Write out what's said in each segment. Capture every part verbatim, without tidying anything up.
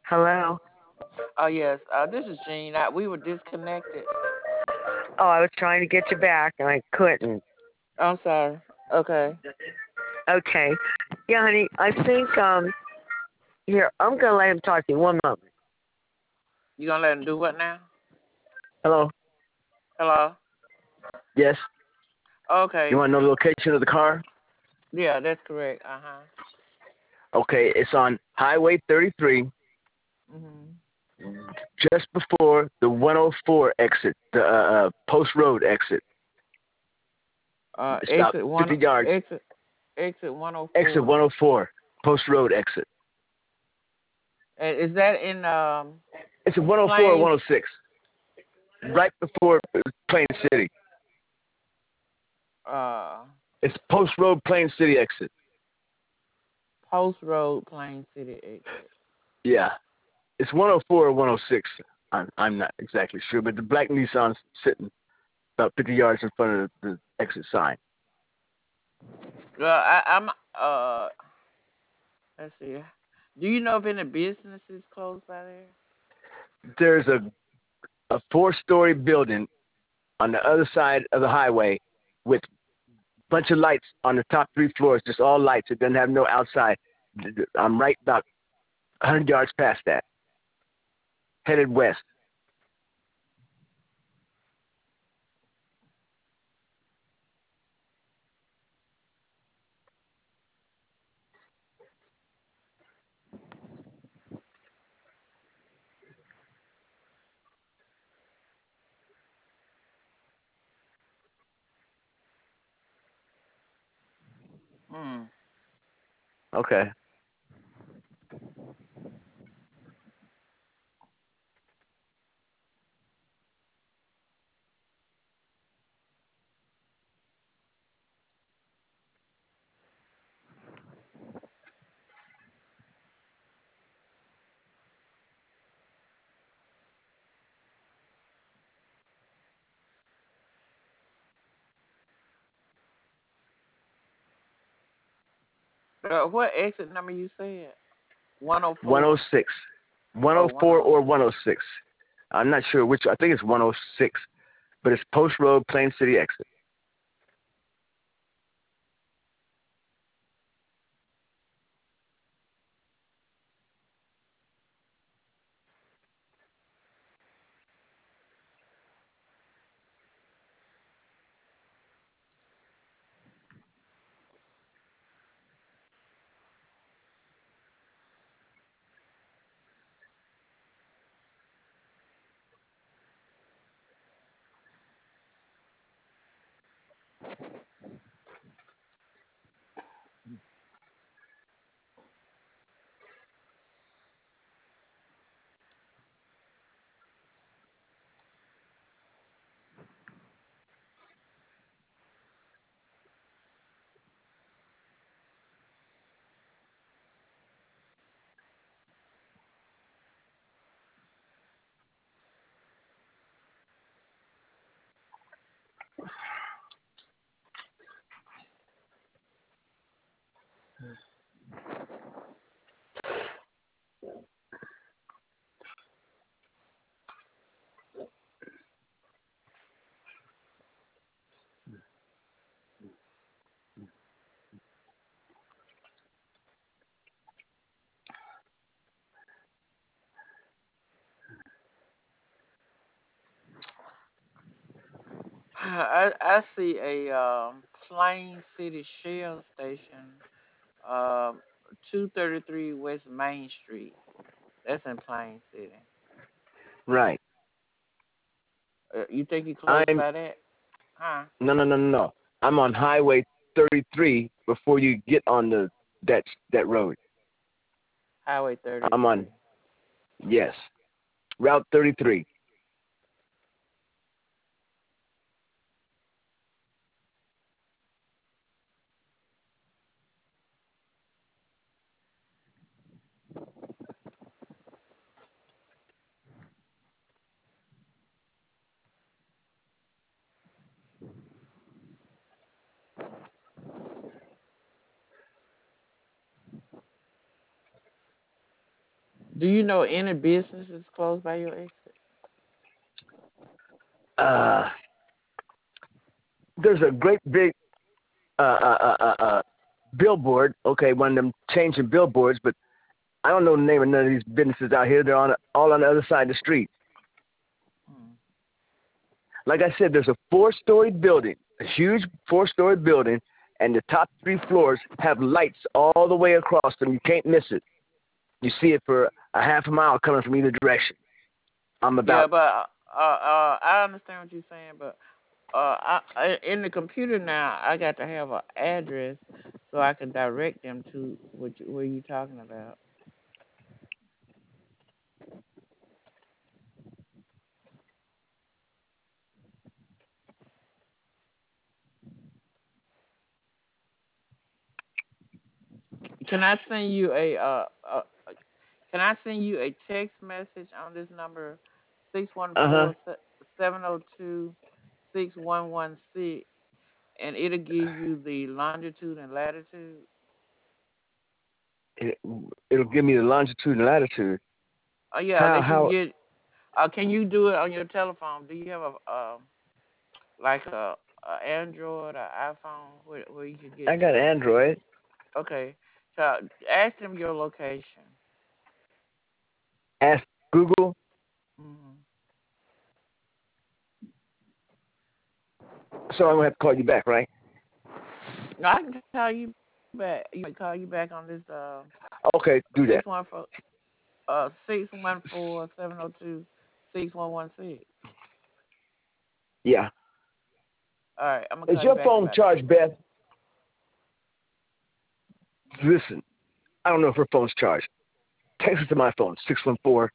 Hello. Oh yes, uh, this is Gene. I, we were disconnected. Oh, I was trying to get you back and I couldn't. I'm sorry. Okay. Okay. Yeah, honey. I think um here I'm gonna let him talk to you. One moment. You gonna let him do what now? Hello. Hello. Yes. You Okay. want to know the location of the car? Yeah, that's correct. Uh huh. Okay, it's on Highway thirty-three, Mhm. just before the one oh four exit, the uh, uh, Post Road exit. Uh, It's about exit one. fifty yards. Exit. Exit one hundred Exit four. one oh four, Post Road exit. And is that in um It's a one oh four or Plains? one oh six, right before Plain City. Uh, It's Post Road, Plain City exit. Post Road, Plain City exit. Yeah, it's one oh four or one oh six. I'm I'm not exactly sure, but the black Nissan's sitting about fifty yards in front of the, the exit sign. Well, I, I'm uh. Let's see. Do you know if any businesses close by there? There's a a four-story building on the other side of the highway with a bunch of lights on the top three floors, just all lights. It doesn't have no outside. I'm right about one hundred yards past that, headed west. Hmm. Okay. Uh, what exit number you said? One oh four. one oh six. Oh, one oh four one oh or six. one oh six. I'm not sure which. I think it's one oh six, but it's Post Road, Plain City exit. I I see a um, Plain City Shell station, um, two thirty three West Main Street. That's in Plain City. Right. Uh, you think you close I'm by that? Huh? no no no no no. I'm on Highway thirty-three before you get on the that that road. Highway I'm on thirty three. yes, Route thirty-three. Do you know any businesses close by your exit? Uh, there's a great big uh, uh, uh, uh, uh, billboard. Okay, one of them changing billboards, but I don't know the name of none of these businesses out here. They're on all on the other side of the street. Hmm. Like I said, there's a four-story building, a huge four-story building, and the top three floors have lights all the way across them. You can't miss it. You see it for a half a mile coming from either direction. I'm Yeah, about. but uh, uh, I understand what you're saying, but uh, I, I in the computer now, I got to have an address so I can direct them to what you, where you talking about. Can I send you a uh, uh Can I send you a text message on this number, six one Uh huh. four seven zero two six one one six, and it'll give you the longitude and latitude? It, it'll give me the longitude and latitude. Oh yeah, How that you can how get. Uh, can you do it on your telephone? Do you have a um like a, a Android or iPhone where where you can get I got uh Android. okay. So ask them your location. Ask Google. Hmm. So I'm gonna have to call you back, right? No, I can call you back. You can call you back on this uh Okay, do that. six one four uh six one four seven zero two six one one six. Yeah. All right, I'm gonna Is call you your back in phone about ten charged, minutes. Beth? Listen, I don't know if her phone's charged. Text it to my phone, six one four,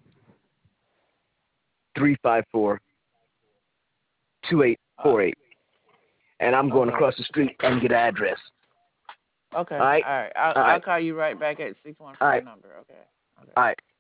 three five four, two eight Uh, four eight. And I'm going okay, across the street and get an address. All okay, right? all right. I'll All I'll right. call you right back at six one All four right. number. Okay, okay. All right.